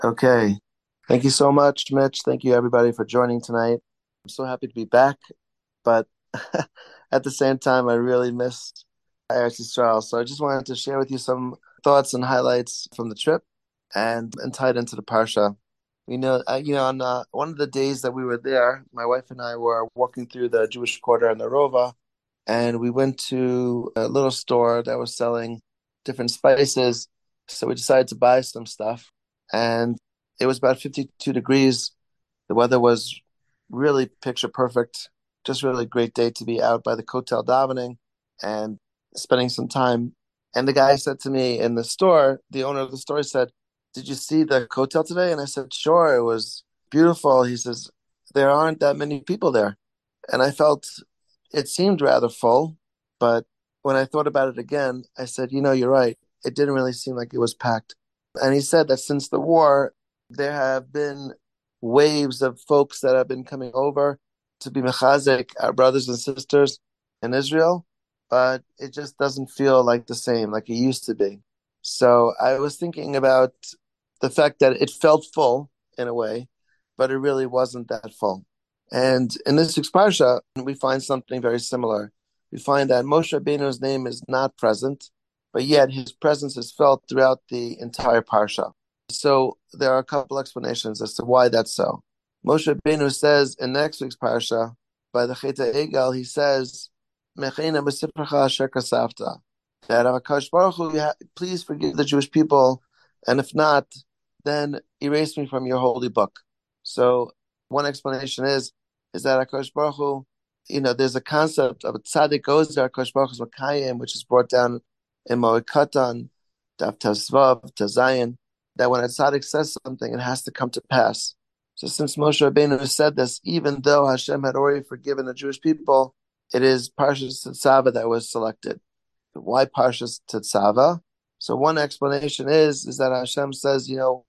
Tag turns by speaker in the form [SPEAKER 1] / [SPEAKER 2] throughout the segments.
[SPEAKER 1] Okay. Thank you so much, Mitch. Thank you, everybody, for joining tonight. I'm so happy to be back, but at the same time, I really missed Eretz Yisrael. So I just wanted to share with you some thoughts and highlights from the trip and tie it into the Parsha. On one of the days that we were there, my wife and I were walking through the Jewish quarter in the Rova, and we went to a little store that was selling different spices. So we decided to buy some stuff, and it was about 52 degrees. The weather was really picture perfect. Just really great day to be out by the Kotel davening and spending some time. And the guy said to me in the store, the owner of the store said, "Did you see the Kotel today?" And I said, "Sure, it was beautiful." He says, "There aren't that many people there." And I felt it seemed rather full, but when I thought about it again, I said, "You're right. It didn't really seem like it was packed." And he said that since the war, there have been waves of folks that have been coming over to be mechazik, our brothers and sisters in Israel, but it just doesn't feel like the same, like it used to be. So I was thinking about the fact that it felt full in a way, but it really wasn't that full. And in this week's parsha, we find something very similar. We find that Moshe Rabbeinu's name is not present, but yet his presence is felt throughout the entire parsha. So there are a couple explanations as to why that's so. Moshe Rabbeinu says in next week's parsha, by the Chet Egel, he says, "Mechena b'sifracha asher kasafta," that Hakadosh Baruch Hu, please forgive the Jewish people, and if not, then erase me from your holy book. So one explanation is that Hakadosh Baruch Hu, there's a concept of a tzaddik goes to Hakadosh Baruch Hu's Makayim, which is brought down in Moed Katan, Daf Tezvav, Tezayin, that when a tzaddik says something, it has to come to pass. So since Moshe Rabbeinu said this, even though Hashem had already forgiven the Jewish people, it is Parshas Tetzaveh that was selected. Why Parshas Tetzaveh? So one explanation is that Hashem says,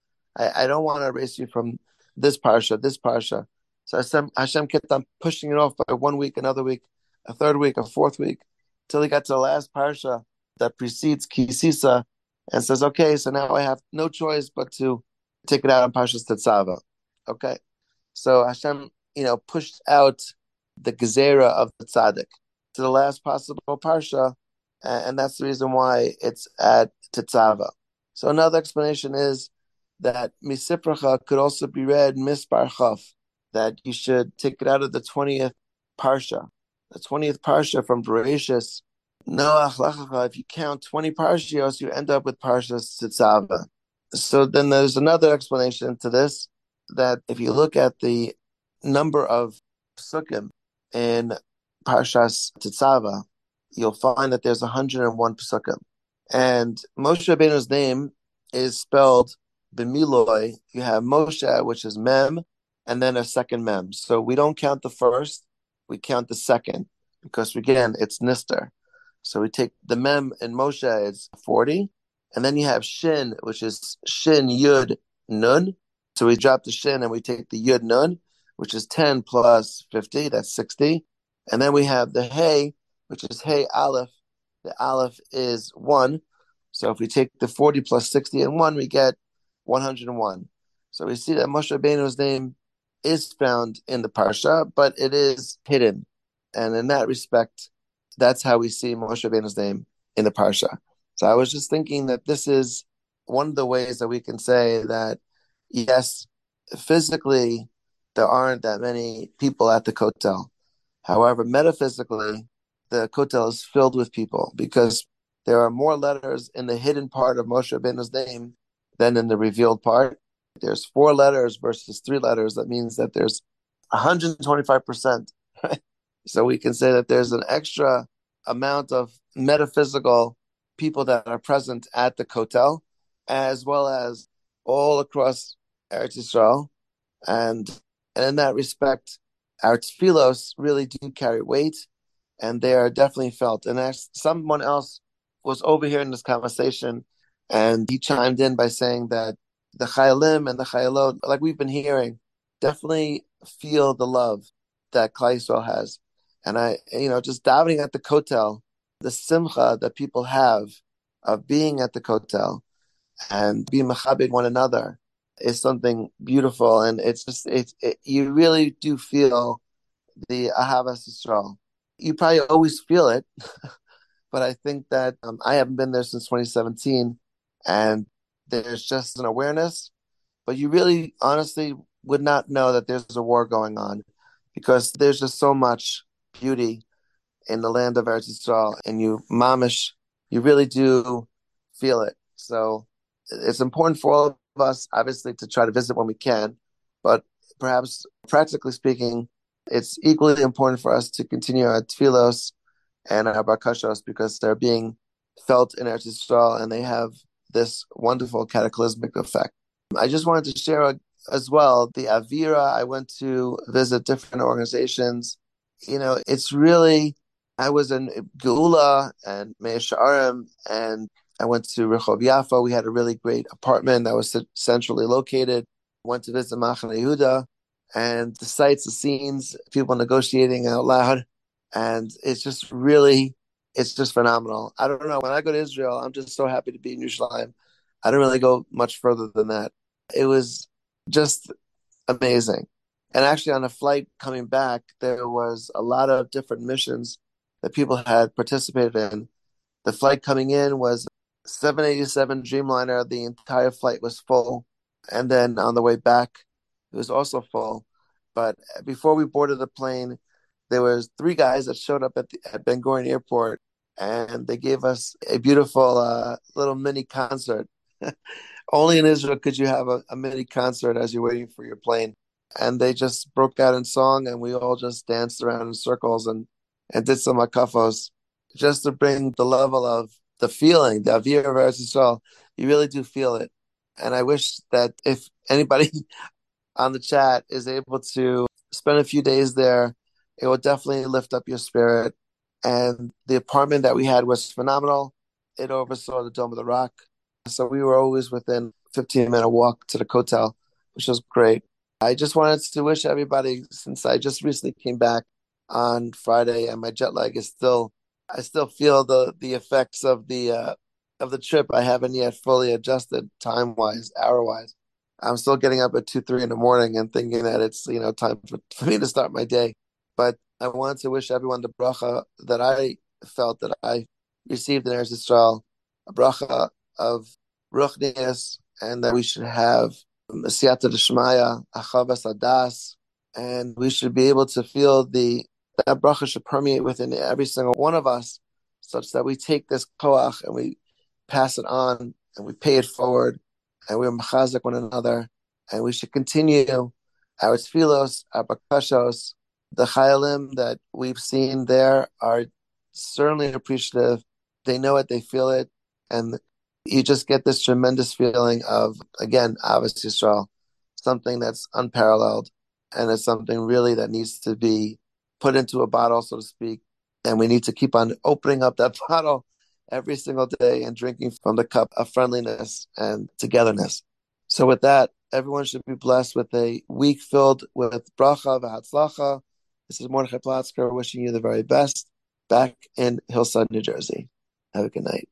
[SPEAKER 1] I don't want to erase you from this Parsha. So Hashem kept on pushing it off by 1 week, another week, a third week, a fourth week, till he got to the last Parsha that precedes Kisisa, and says, okay, so now I have no choice but to take it out on Parshas Tetzaveh. Okay. So Hashem, pushed out the Gezerah of the Tzaddik to the last possible Parsha, and that's the reason why it's at Tetzaveh. So another explanation is that Misipracha could also be read Mispar Chaf, that you should take it out of the 20th Parsha. The 20th Parsha from Bereshis, Noach Lachacha, if you count 20 Parshios, you end up with Parshas Tetzaveh. So then there's another explanation to this, that if you look at the number of psukim in Parshas Tetzaveh, you'll find that there's 101 psukim. And Moshe Rabbeinu's name is spelled B'miloi. You have Moshe, which is Mem, and then a second Mem. So we don't count the first, we count the second, because again, it's Nister. So we take the Mem in Moshe, it's 40, and then you have Shin, which is Shin Yud Nun. So we drop the Shin and we take the Yud Nun, which is 10 plus 50, that's 60. And then we have the Hey, which is Hey Aleph. The Aleph is 1. So if we take the 40 plus 60 and 1, we get 101. So we see that Moshe Rabbeinu's name is found in the Parsha, but it is hidden. And in that respect, that's how we see Moshe Rabbeinu's name in the Parsha. So I was just thinking that this is one of the ways that we can say that, yes, physically, there aren't that many people at the Kotel. However, metaphysically, the Kotel is filled with people because there are more letters in the hidden part of Moshe Rabbeinu's name than in the revealed part. There's 4 letters versus 3 letters. That means that there's 125%. Right? So we can say that there's an extra amount of metaphysical people that are present at the Kotel, as well as all across Eretz Yisrael. And in that respect, our tefillos really do carry weight, and they are definitely felt. And as someone else was overhearing this conversation, and he chimed in by saying that the Chayalim and the Chayalot, like we've been hearing, definitely feel the love that Klal Yisrael has. And just davening at the Kotel, the simcha that people have of being at the Kotel and being mechabed one another, is something beautiful, and it's just you really do feel the Ahavas Yisrael. You probably always feel it, but I think that I haven't been there since 2017, and there's just an awareness, but you really honestly would not know that there's a war going on because there's just so much beauty in the land of Eretz Yisrael, and you mamish, you really do feel it. So it's important for all of us, obviously, to try to visit when we can, but perhaps practically speaking, it's equally important for us to continue our tefillos and our bakashos because they're being felt in Eretz Yisrael and they have this wonderful cataclysmic effect. I just wanted to share as well the Avira. I went to visit different organizations. It's really, I was in Geula and Mea Shearim, and I went to Rehov Yafa. We had a really great apartment that was centrally located. Went to visit Machane Yehuda, and the sights, the scenes, people negotiating out loud, and it's just phenomenal. I don't know. When I go to Israel, I'm just so happy to be in Yerushalayim. I don't really go much further than that. It was just amazing. And actually, on a flight coming back, there was a lot of different missions that people had participated in. The flight coming in was 787 Dreamliner. The entire flight was full. And then on the way back, it was also full. But before we boarded the plane, there was three guys that showed up at Ben Gurion Airport, and they gave us a beautiful little mini concert. Only in Israel could you have a mini concert as you're waiting for your plane. And they just broke out in song, and we all just danced around in circles and did some akafos just to bring the level of the feeling, the Avir of Eretz Yisrael. You really do feel it. And I wish that if anybody on the chat is able to spend a few days there, it will definitely lift up your spirit. And the apartment that we had was phenomenal. It oversaw the Dome of the Rock. So we were always within 15-minute walk to the hotel, which was great. I just wanted to wish everybody, since I just recently came back on Friday and my jet lag is still, I still feel the effects of the trip. I haven't yet fully adjusted time wise, hour wise. I'm still getting up at 2, 3 in the morning and thinking that it's, time for me to start my day. But I wanted to wish everyone the bracha that I felt that I received in Eretz Yisrael, a bracha of ruchnius, and that we should have Siyata D'Shmaya, Achavas Adas, and we should be able to feel that bracha should permeate within every single one of us, such that we take this koach and we pass it on and we pay it forward and we're machazik one another, and we should continue our tefillos, our bakashos. The chayalim that we've seen there are certainly appreciative. They know it, they feel it, and you just get this tremendous feeling of, again, Avos Yisrael, something that's unparalleled, and it's something really that needs to be put into a bottle, so to speak, and we need to keep on opening up that bottle every single day and drinking from the cup of friendliness and togetherness. So with that, everyone should be blessed with a week filled with bracha v'hatzlacha. This is Mordechai Platzker wishing you the very best back in Hillside, New Jersey. Have a good night.